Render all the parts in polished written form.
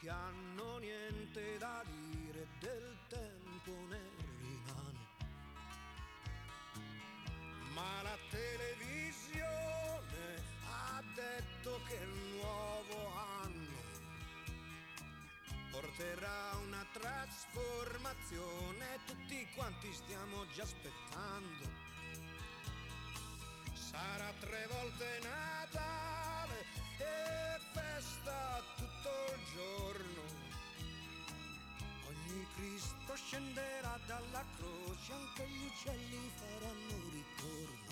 che hanno niente da dire, del tempo ne rimane. Ma la televisione ha detto che il nuovo anno porterà una trasformazione, tutti quanti stiamo già aspettando. Sarà 3 volte Natale e festa tutto il giorno. Ogni Cristo scenderà dalla croce, anche gli uccelli faranno ritorno.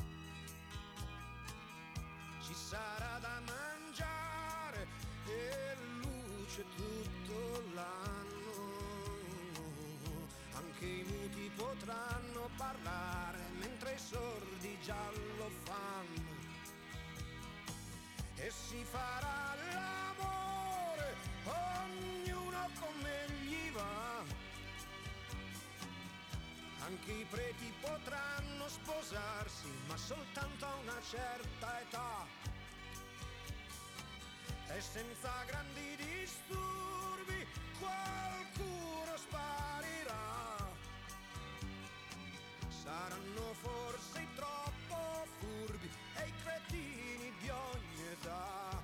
Ci sarà da mangiare e luce tutto l'anno. Anche i muti potranno parlare mentre i sordi già lo fanno. E si farà l'amore, ognuno come gli va. Anche i preti potranno sposarsi, ma soltanto a una certa età. E senza grandi disturbi qualcuno sparirà. Saranno forse i troppo furbi e i cretini di ogni età.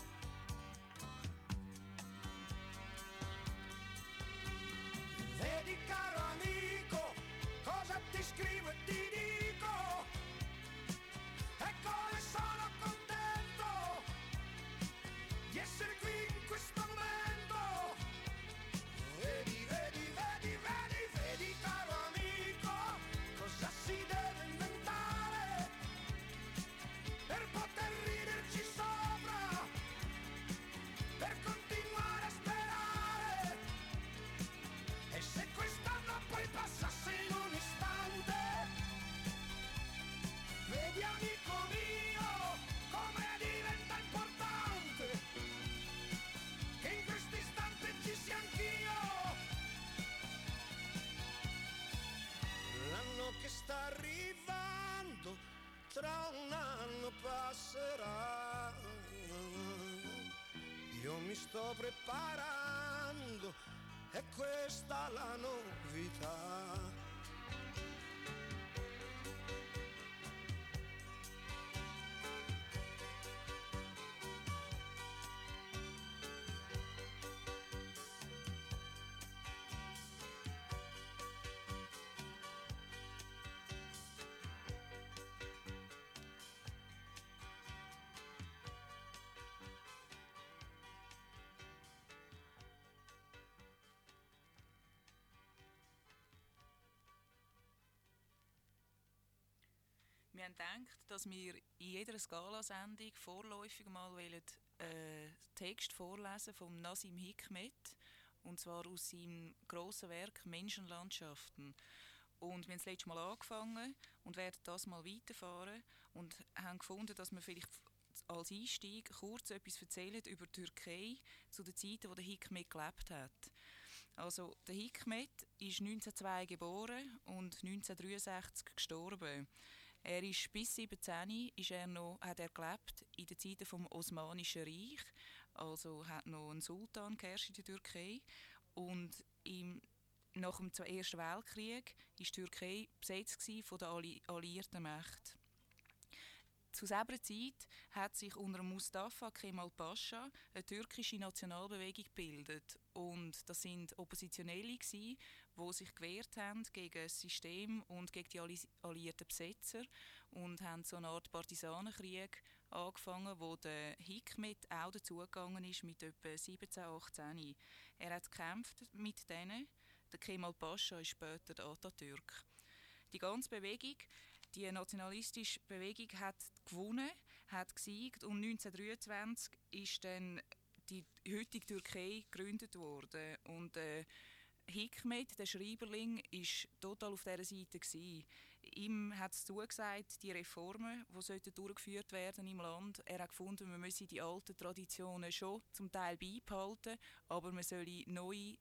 Vedi caro amico, cosa ti scrivo e ti dico, e come sono contento di essere qui in questo momento. Vedi, vedi, vedi, vedi, vedi caro amico, cosa si deve inventare per poter riderci sopra, per continuare a sperare. E se quest'anno poi passasse in un istante, vedi amico mio come diventa importante che in questo istante ci sia anch'io. L'anno che sta arrivando tra un anno passerà. Io mi sto preparando, è questa la novità. Wir haben gedacht, dass wir in jeder Skala-Sendung vorläufig mal Text vorlesen vom Nazim Hikmet, und zwar aus seinem grossen Werk Menschenlandschaften. Und wir haben das letzte Mal angefangen und werden das mal weiterfahren und haben gefunden, dass wir vielleicht als Einstieg kurz etwas erzählen über die Türkei zu den Zeiten, wo der Hikmet gelebt hat. Also, der Hikmet ist 1902 geboren und 1963 gestorben. Er ist bis 17 hat er gelebt in den Zeiten vom Osmanischen Reich. Also hat noch ein Sultan geherrscht in der Türkei. Und nach dem Ersten Weltkrieg war die Türkei besetzt von den alliierten Mächten. Zu dieser Zeit hat sich unter Mustafa Kemal Pascha eine türkische Nationalbewegung gebildet. Und das sind Oppositionelle, die sich gewehrt haben gegen das System und gegen die alliierten Besetzer und haben so eine Art Partisanenkrieg angefangen, wo der Hikmet auch dazugegangen ist mit etwa 17, 18. Er hat gekämpft mit denen. Der Kemal Pascha ist später der Atatürk. Die ganze Bewegung, die nationalistische Bewegung, hat gewonnen, hat gesiegt, und 1923 ist dann die heutige Türkei gegründet worden. Und Hikmet, der Schreiberling, war total auf dieser Seite gewesen. Ihm hat es zugesagt, die Reformen, die durchgeführt werden im Land. Er hat gefunden, man müsse die alten Traditionen schon zum Teil beibehalten, aber man solle neue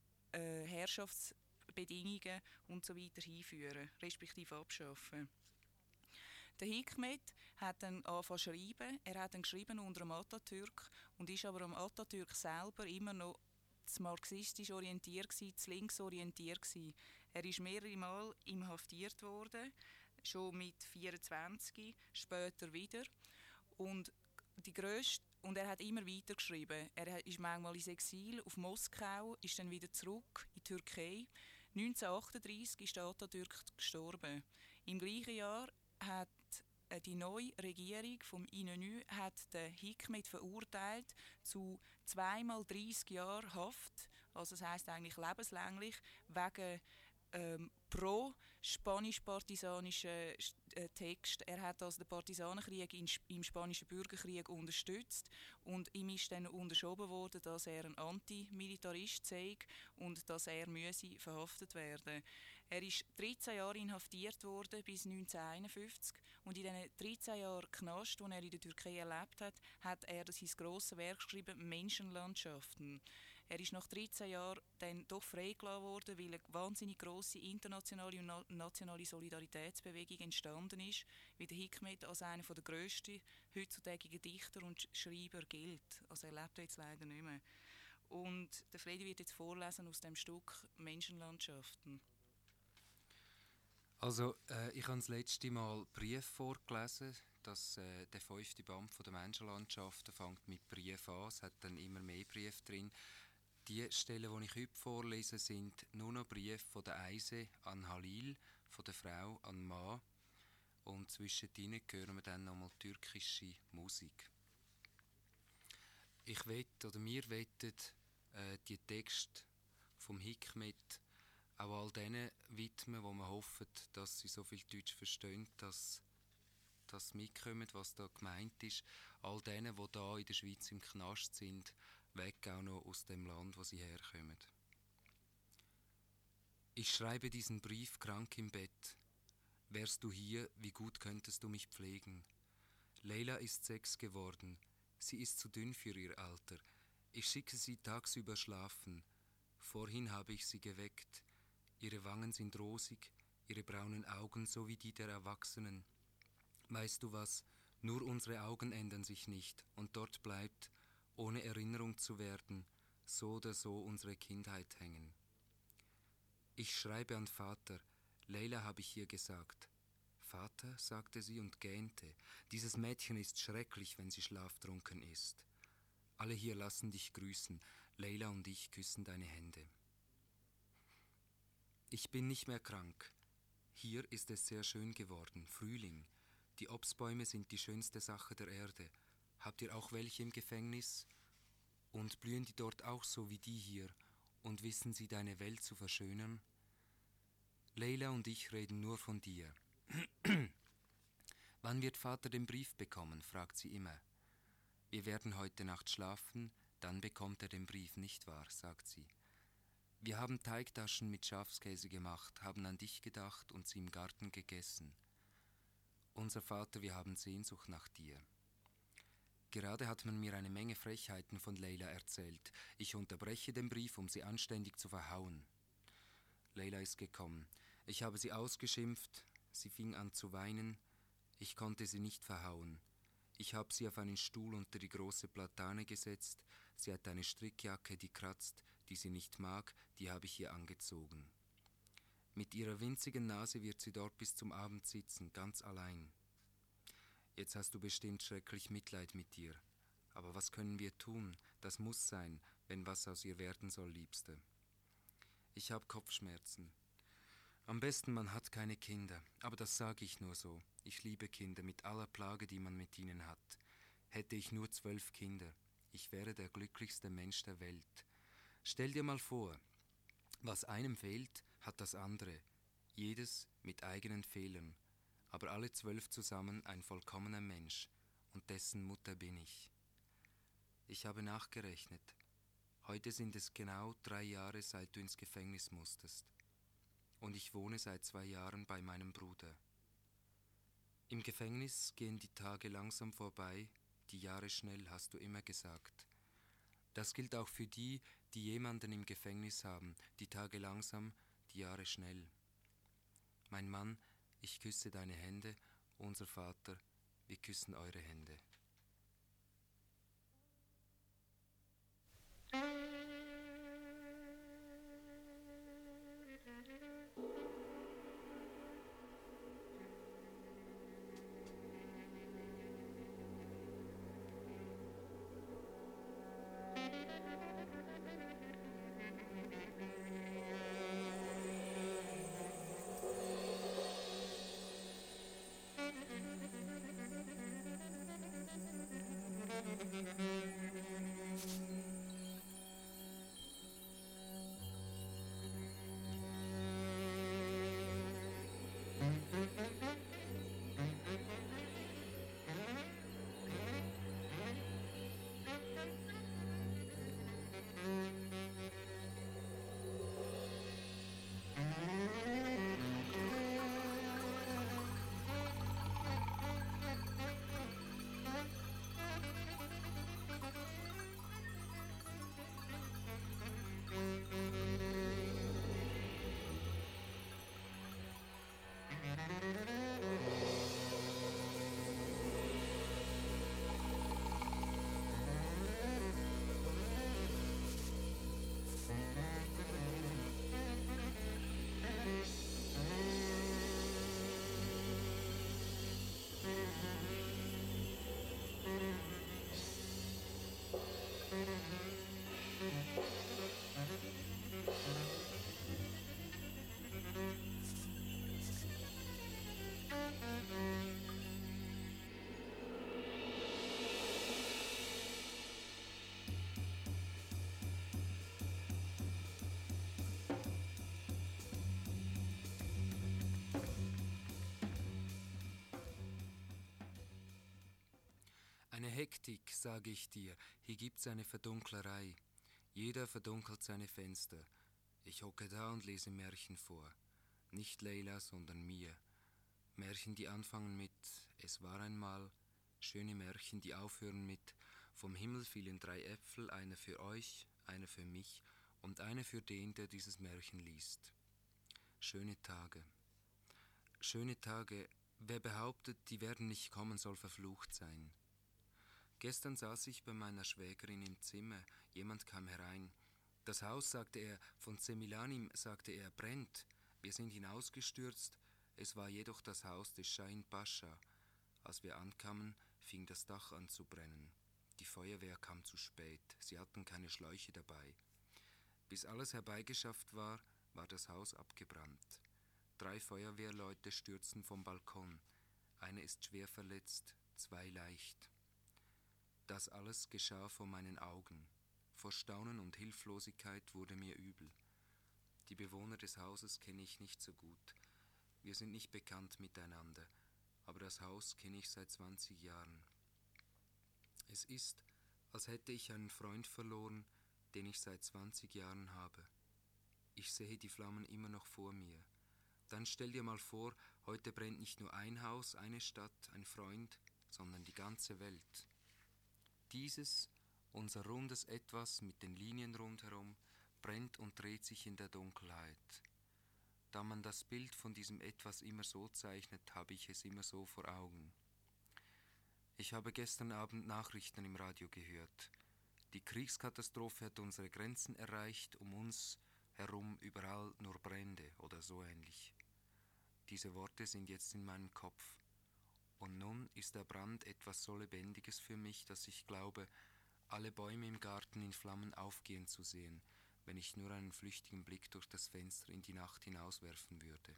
Herrschaftsbedingungen und so weiter einführen, respektive abschaffen. Der Hikmet hat dann angefangen zu schreiben. Er hat dann geschrieben unter dem Atatürk und ist aber am Atatürk selber immer noch zu marxistisch orientiert, zu links orientiert. Er ist mehrere Mal inhaftiert worden, schon mit 24, später wieder. Und er hat immer weiter geschrieben. Er ist manchmal ins Exil auf Moskau, ist dann wieder zurück in die Türkei. 1938 ist der Atatürk gestorben. Im gleichen Jahr hat die neue Regierung vom INÖ hat den Hikmet verurteilt zu 2x30 Jahren Haft. Also das heisst eigentlich lebenslänglich wegen pro spanisch-partisanischen Text. Er hat also den Partisanenkrieg im Spanischen Bürgerkrieg unterstützt und ihm ist dann unterschoben worden, dass er ein Antimilitarist sei und dass er müsse verhaftet werden. Er ist 13 Jahre inhaftiert worden bis 1951 und in diesen 13 Jahren Knast, die er in der Türkei erlebt hat, hat er sein grosses Werk geschrieben, Menschenlandschaften. Er ist nach 13 Jahren dann doch freigelassen worden, weil eine wahnsinnig grosse internationale und nationale Solidaritätsbewegung entstanden ist, wie der Hikmet als einer der grössten heutzutage Dichter und Schreiber gilt. Also er lebt jetzt leider nicht mehr. Und der Fredi wird jetzt vorlesen aus dem Stück Menschenlandschaften. Also, ich habe das letzte Mal Brief vorgelesen. Der 5. Band von der Menschenlandschaften fängt mit Brief an. Es hat dann immer mehr Briefe drin. Die Stellen, die ich heute vorlese, sind nur noch Briefe von der Eise an Halil, von der Frau an Mann. Und zwischendrin hören wir dann nochmal türkische Musik. Wir wettet die Texte vom Hikmet auch all denen widmen, wo wir hoffen, dass sie so viel Deutsch verstehen, dass das mitkommen, was da gemeint ist. All denen, die da in der Schweiz im Knast sind, weg auch noch aus dem Land, wo sie herkommen. Ich schreibe diesen Brief krank im Bett. Wärst du hier, wie gut könntest du mich pflegen? Leila ist 6 geworden. Sie ist zu dünn für ihr Alter. Ich schicke sie tagsüber schlafen. Vorhin habe ich sie geweckt. Ihre Wangen sind rosig, ihre braunen Augen so wie die der Erwachsenen. Weißt du was? Nur unsere Augen ändern sich nicht und dort bleibt, ohne Erinnerung zu werden, so oder so unsere Kindheit hängen. Ich schreibe an Vater. Leila habe ich ihr gesagt. Vater, sagte sie und gähnte. Dieses Mädchen ist schrecklich, wenn sie schlaftrunken ist. Alle hier lassen dich grüßen. Leila und ich küssen deine Hände. Ich bin nicht mehr krank. Hier ist es sehr schön geworden, Frühling. Die Obstbäume sind die schönste Sache der Erde. Habt ihr auch welche im Gefängnis? Und blühen die dort auch so wie die hier? Und wissen sie deine Welt zu verschönern? Leila und ich reden nur von dir. Wann wird Vater den Brief bekommen? Fragt sie immer. Wir werden heute Nacht schlafen, dann bekommt er den Brief, nicht wahr? Sagt sie. Wir haben Teigtaschen mit Schafskäse gemacht, haben an dich gedacht und sie im Garten gegessen. Unser Vater, wir haben Sehnsucht nach dir. Gerade hat man mir eine Menge Frechheiten von Leila erzählt. Ich unterbreche den Brief, um sie anständig zu verhauen. Leila ist gekommen. Ich habe sie ausgeschimpft. Sie fing an zu weinen. Ich konnte sie nicht verhauen. Ich habe sie auf einen Stuhl unter die große Platane gesetzt. Sie hat eine Strickjacke, die kratzt, die sie nicht mag, die habe ich ihr angezogen. Mit ihrer winzigen Nase wird sie dort bis zum Abend sitzen, ganz allein. Jetzt hast du bestimmt schrecklich Mitleid mit ihr. Aber was können wir tun? Das muss sein, wenn was aus ihr werden soll, Liebste. Ich habe Kopfschmerzen. Am besten, man hat keine Kinder, aber das sage ich nur so. Ich liebe Kinder mit aller Plage, die man mit ihnen hat. Hätte ich nur 12 Kinder, ich wäre der glücklichste Mensch der Welt. Stell dir mal vor, was einem fehlt, hat das andere, jedes mit eigenen Fehlern, aber alle 12 zusammen ein vollkommener Mensch, und dessen Mutter bin ich. Ich habe nachgerechnet. Heute sind es genau 3 Jahre, seit du ins Gefängnis musstest. Und ich wohne seit 2 Jahren bei meinem Bruder. Im Gefängnis gehen die Tage langsam vorbei, die Jahre schnell, hast du immer gesagt. Das gilt auch für die, die jemanden im Gefängnis haben, die Tage langsam, die Jahre schnell. Mein Mann, ich küsse deine Hände, unser Vater, wir küssen eure Hände. Eine Hektik, sage ich dir, hier gibt's eine Verdunklerei. Jeder verdunkelt seine Fenster. Ich hocke da und lese Märchen vor. Nicht Leila, sondern mir. Märchen, die anfangen mit Es war einmal, schöne Märchen, die aufhören mit Vom Himmel fielen 3 Äpfel, einer für euch, einer für mich und einer für den, der dieses Märchen liest. Schöne Tage. Schöne Tage, wer behauptet, die werden nicht kommen, soll verflucht sein. Gestern saß ich bei meiner Schwägerin im Zimmer, jemand kam herein. Das Haus, sagte er, von Semilanim, sagte er, brennt. Wir sind hinausgestürzt, es war jedoch das Haus des Shahin Pascha. Als wir ankamen, fing das Dach an zu brennen. Die Feuerwehr kam zu spät, sie hatten keine Schläuche dabei. Bis alles herbeigeschafft war, war das Haus abgebrannt. 3 Feuerwehrleute stürzten vom Balkon. Einer ist schwer verletzt, 2 leicht. Das alles geschah vor meinen Augen. Vor Staunen und Hilflosigkeit wurde mir übel. Die Bewohner des Hauses kenne ich nicht so gut. Wir sind nicht bekannt miteinander, aber das Haus kenne ich seit 20 Jahren. Es ist, als hätte ich einen Freund verloren, den ich seit 20 Jahren habe. Ich sehe die Flammen immer noch vor mir. Dann stell dir mal vor, heute brennt nicht nur ein Haus, eine Stadt, ein Freund, sondern die ganze Welt. Dieses, unser rundes Etwas mit den Linien rundherum, brennt und dreht sich in der Dunkelheit. Da man das Bild von diesem Etwas immer so zeichnet, habe ich es immer so vor Augen. Ich habe gestern Abend Nachrichten im Radio gehört. Die Kriegskatastrophe hat unsere Grenzen erreicht, um uns herum überall nur Brände oder so ähnlich. Diese Worte sind jetzt in meinem Kopf. Und nun ist der Brand etwas so Lebendiges für mich, dass ich glaube, alle Bäume im Garten in Flammen aufgehen zu sehen, wenn ich nur einen flüchtigen Blick durch das Fenster in die Nacht hinauswerfen würde.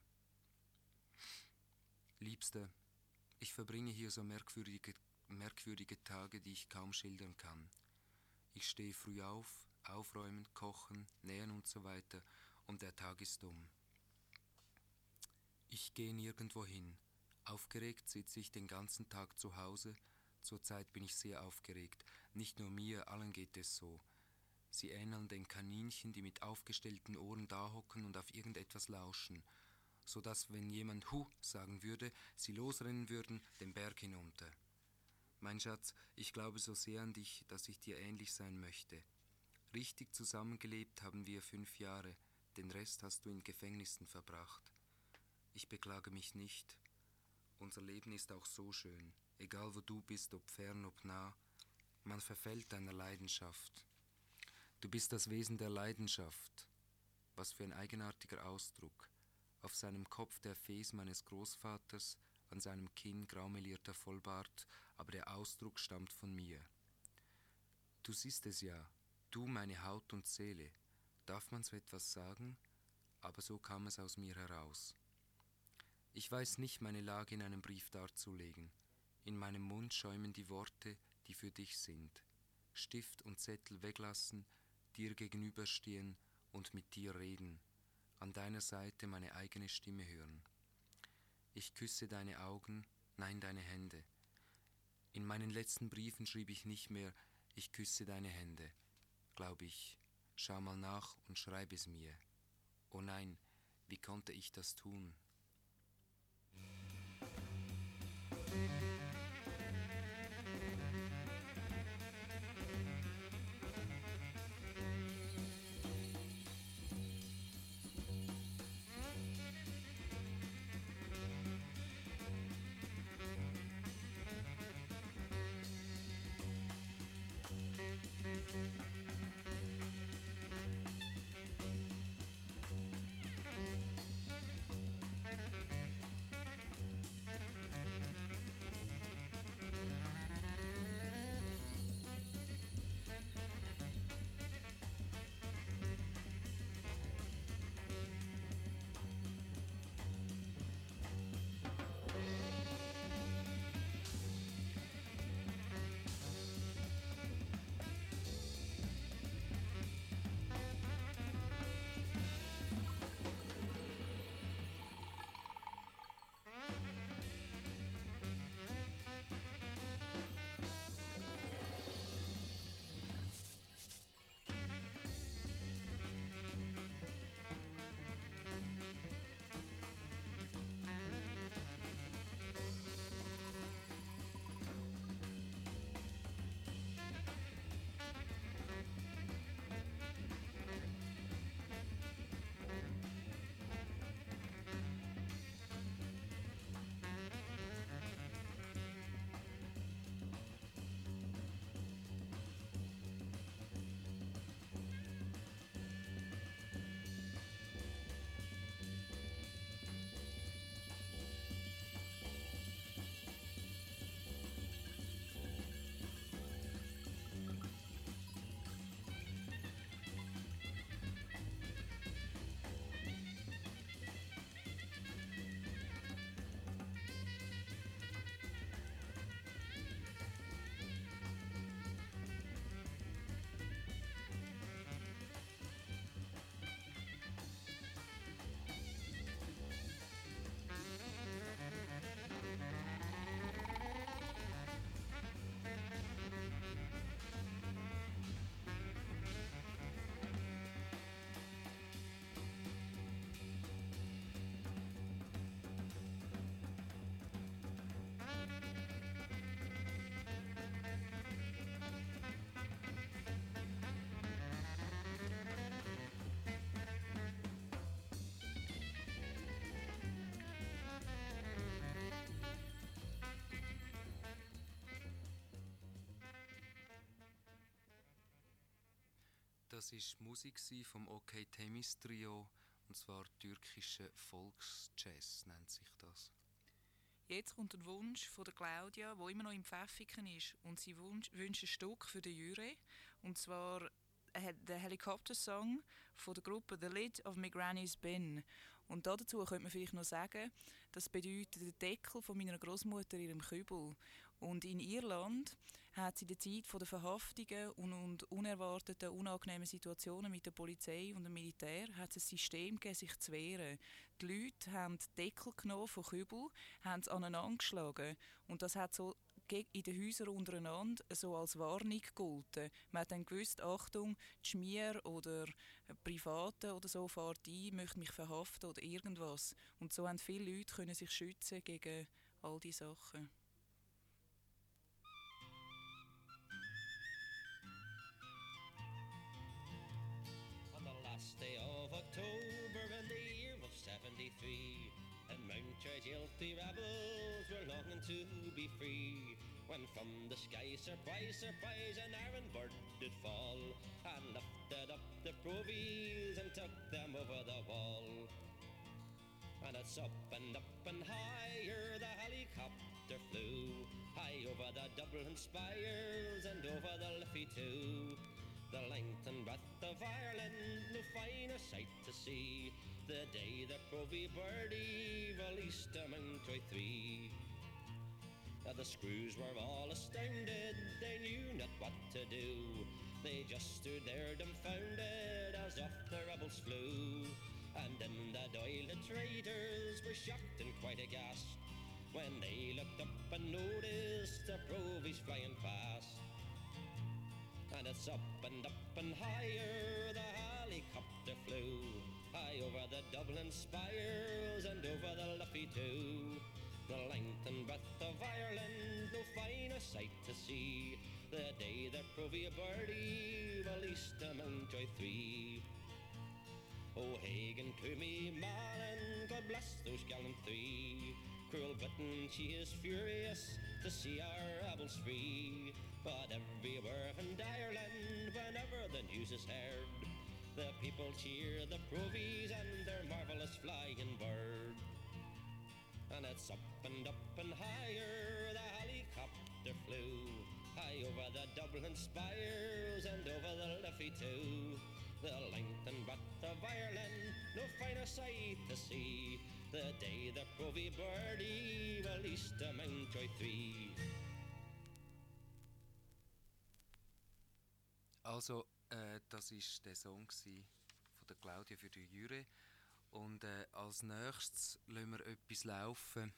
Liebster, ich verbringe hier so merkwürdige Tage, die ich kaum schildern kann. Ich stehe früh auf, aufräumen, kochen, nähen und so weiter, und der Tag ist um. Ich gehe nirgendwo hin. Aufgeregt sitze ich den ganzen Tag zu Hause. Zurzeit bin ich sehr aufgeregt. Nicht nur mir, allen geht es so. Sie ähneln den Kaninchen, die mit aufgestellten Ohren dahocken und auf irgendetwas lauschen, so dass, wenn jemand Hu sagen würde, sie losrennen würden, den Berg hinunter. Mein Schatz, ich glaube so sehr an dich, dass ich dir ähnlich sein möchte. Richtig zusammengelebt haben wir 5 Jahre, den Rest hast du in Gefängnissen verbracht. Ich beklage mich nicht. Unser Leben ist auch so schön, egal wo du bist, ob fern, ob nah. Man verfällt deiner Leidenschaft. Du bist das Wesen der Leidenschaft. Was für ein eigenartiger Ausdruck. Auf seinem Kopf der Fes meines Großvaters, an seinem Kinn graumelierter Vollbart, aber der Ausdruck stammt von mir. Du siehst es ja, du meine Haut und Seele. Darf man so etwas sagen? Aber so kam es aus mir heraus. Ich weiß nicht, meine Lage in einem Brief darzulegen. In meinem Mund schäumen die Worte, die für dich sind. Stift und Zettel weglassen, dir gegenüberstehen und mit dir reden, an deiner Seite meine eigene Stimme hören. Ich küsse deine Augen, nein, deine Hände. In meinen letzten Briefen schrieb ich nicht mehr, ich küsse deine Hände. Glaub ich, schau mal nach und schreib es mir. Oh nein, wie konnte ich das tun? Das war Musik vom OK Temiz Trio, und zwar türkische Volksjazz nennt sich das. Jetzt kommt ein Wunsch von der Claudia, die immer noch im Pfäffiken ist. Und sie wünscht ein Stück für den Jure. Und zwar der Helikopter-Song von der Gruppe The Lid of My Granny's Bin. Und dazu könnte man vielleicht noch sagen, das bedeutet der Deckel von meiner Großmutter in ihrem Kübel. Und in Irland hat sie in der Zeit der Verhaftungen und unerwarteten, unangenehmen Situationen mit der Polizei und dem Militär hat es ein System gegeben, sich zu wehren. Die Leute haben die Deckel genommen von Kübel, haben es aneinander geschlagen. Und das hat so in den Häusern untereinander so als Warnung gegolten. Man hat dann gewusst, Achtung, die Schmier oder Private oder so fährt ein, möchte mich verhaften oder irgendwas. Und so haben viele Leute können sich schützen gegen all diese Sachen. On the last day of October in the year of 73, and Mountjoy guilty rebels were longing to be free. When from the sky, surprise, surprise, an iron bird did fall, and lifted up the provies and took them over the wall. And it's up and higher the helicopter flew, high over the Dublin spires and over the Liffey too. The length and breadth of Ireland, no finer sight to see, the day the Provy birdie released a Mountjoy 3. The screws were all astounded, they knew not what to do. They just stood there dumbfounded as off the rebels flew. And then the Doyle traitors were shocked and quite aghast when they looked up and noticed the Provies flying fast. And it's up and higher the helicopter flew, high over the Dublin spires and over the Liffey too. The length and breadth of Ireland, no finer sight to see, the day the Provia birdie released the Mountjoy 3. O'Hagan, Toomey, Malin, God bless those gallant three. Cruel Britain, she is furious to see our rebels free. But everywhere in Ireland, whenever the news is heard, the people cheer the Provies and their marvellous flying bird. And it's up and higher the helicopter flew, high over the Dublin spires and over the Liffey too. The length and breadth of Ireland, no finer sight to see, the day the Provie birdie released the Mountjoy 3. Also, das war der Song von der Claudia für die Jure. Und als nächstes lassen wir etwas laufen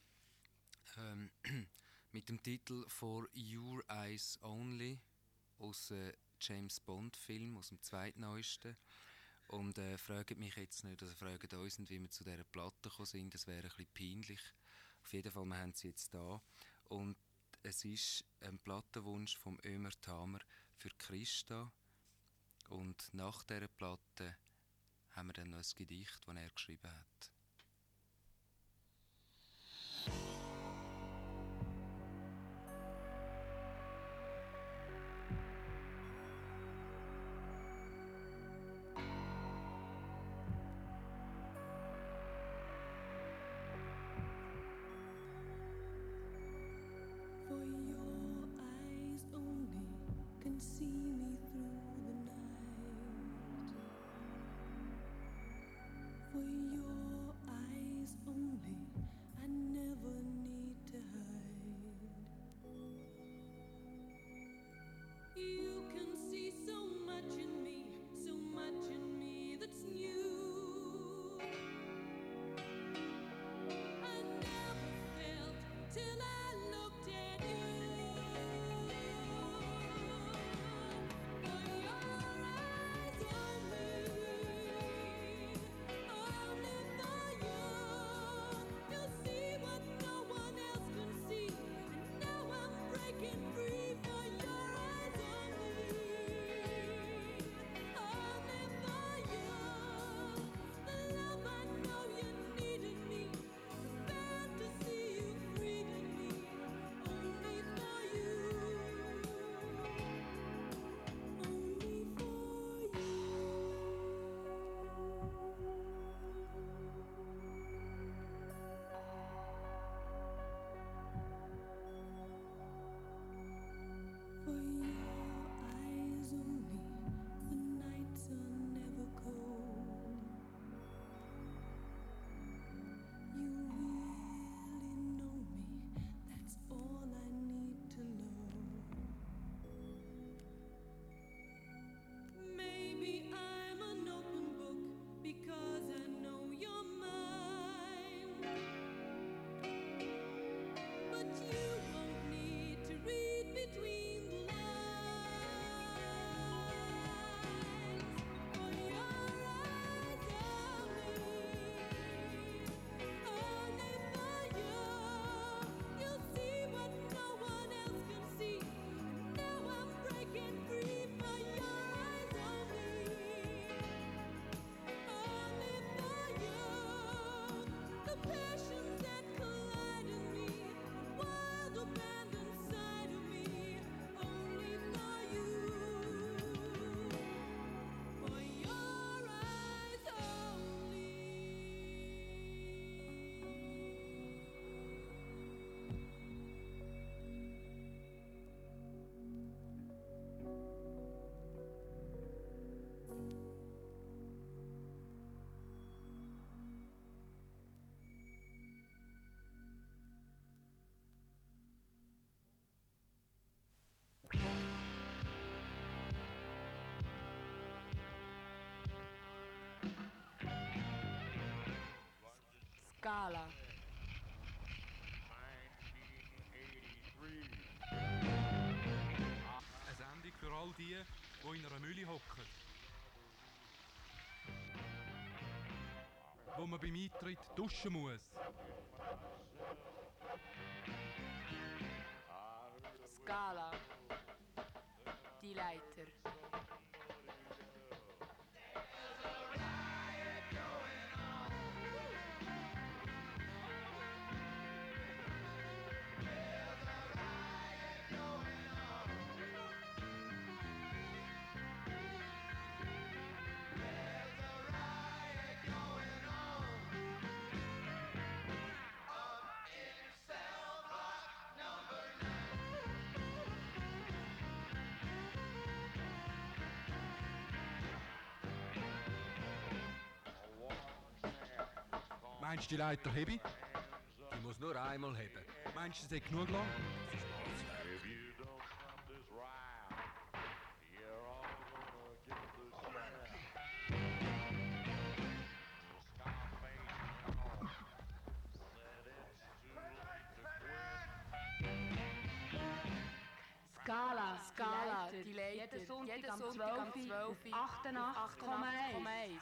mit dem Titel «For Your Eyes Only» aus James Bond Film, aus dem zweitneuesten. Und fragt mich jetzt nicht, also fragt uns nicht, wie wir zu dieser Platte gekommen sind, das wäre ein bisschen peinlich. Auf jeden Fall, wir haben sie jetzt da. Und es ist ein Plattenwunsch vom Ömer Tamer für Christa. Und nach dieser Platte haben wir dann noch ein Gedicht, das er geschrieben hat. For your eyes only can see me through the night. For your Scala. Eine Sendung für all die, die in einer Mühle hocken. Wo man beim Eintritt duschen muss. Scala. Die Leiter. Meinst du, die Leiter hebe? Die muss nur einmal heben. Meinst du, sie hat genug lang? Scala, die Leiter. Jeden Sonntag am 12. Uhr 88,1.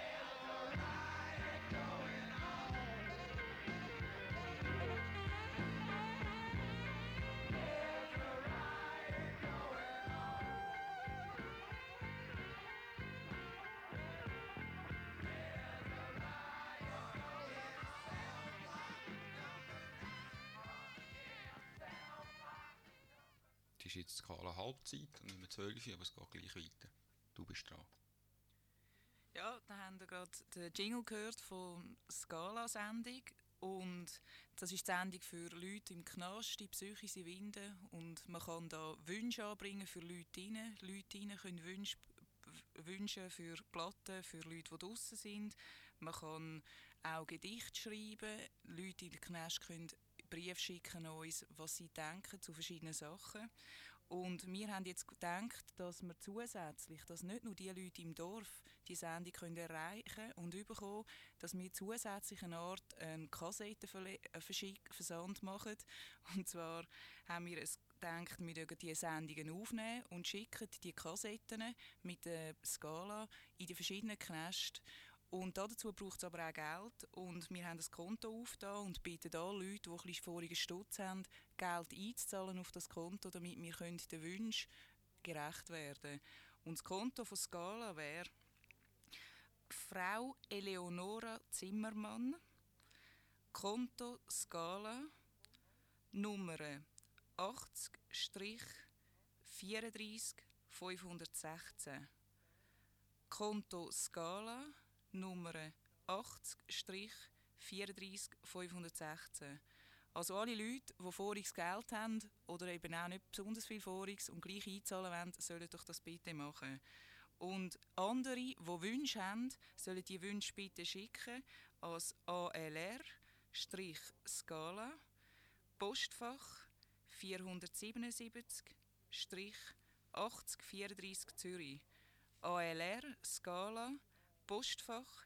Es ist jetzt Skala Halbzeit, dann müssen wir 12 Uhr, aber es geht gleich weiter. Du bist dran. Ja, da haben wir gerade den Jingle gehört von Scala-Sendung. Und das ist die Sendung für Leute im Knast, die psychische Winde. Und man kann da Wünsche anbringen für Leute rein. Leute rein können Wünsche für Platten, für Leute, die draussen sind. Man kann auch Gedichte schreiben. Leute in den Knast können Briefe schicken an uns, was sie denken zu verschiedenen Sachen. Und wir haben jetzt gedacht, dass wir zusätzlich, dass nicht nur die Leute im Dorf die Sendung können erreichen und bekommen, dass wir zusätzlich eine Art Kassettenversand machen. Und zwar haben wir es gedacht, wir würden diese Sendungen aufnehmen und schicken die Kassetten mit der Skala in die verschiedenen Knäste. Und dazu braucht es aber auch Geld. Und wir haben ein Konto aufgetan und bitten alle Leute, die ein bisschen vorigen Stutz haben, Geld einzuzahlen auf das Konto, damit wir den Wünschen gerecht werden können. Und das Konto von Scala wäre Frau Eleonora Zimmermann, Konto Scala, Nummer 80-34 516. Konto Scala, Nummer 80-34 516. Also alle Leute, die voriges Geld haben oder eben auch nicht besonders viel voriges und gleich einzahlen wollen, sollen doch das bitte machen. Und andere, die Wünsche haben, sollen die Wünsche bitte schicken als ALR-Scala, Postfach 477-8034 Zürich. ALR Scala, Postfach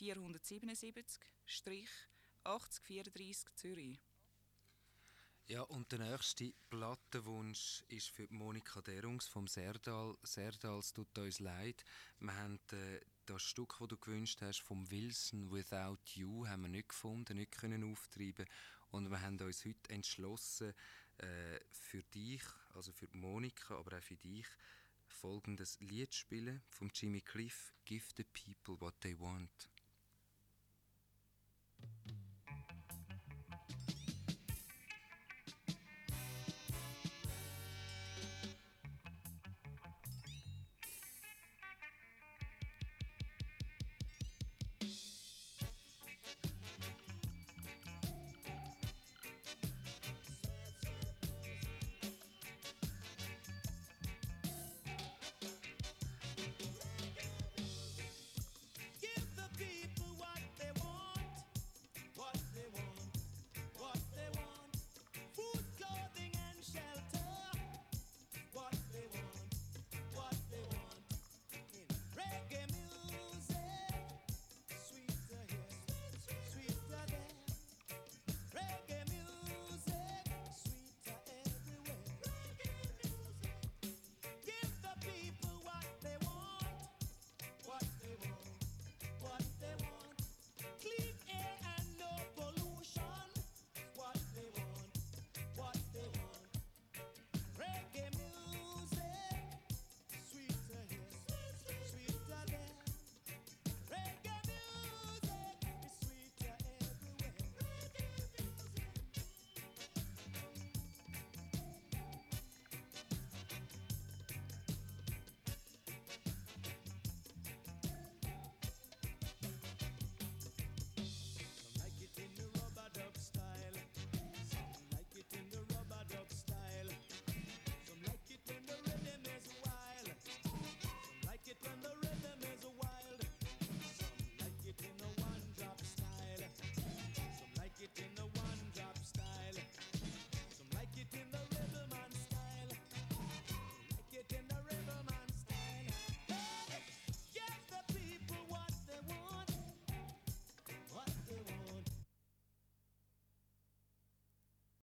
477-8034 Zürich. Ja, und der nächste Plattenwunsch ist für Monika Derungs vom Serdal. Serdal, es tut uns leid. Wir haben das Stück, das du gewünscht hast, vom Wilson «Without You», haben wir nicht gefunden, nicht können auftreiben. Und wir haben uns heute entschlossen, für dich, also für Monika, aber auch für dich, folgendes Lied spielen von Jimmy Cliff, «Give the people what they want».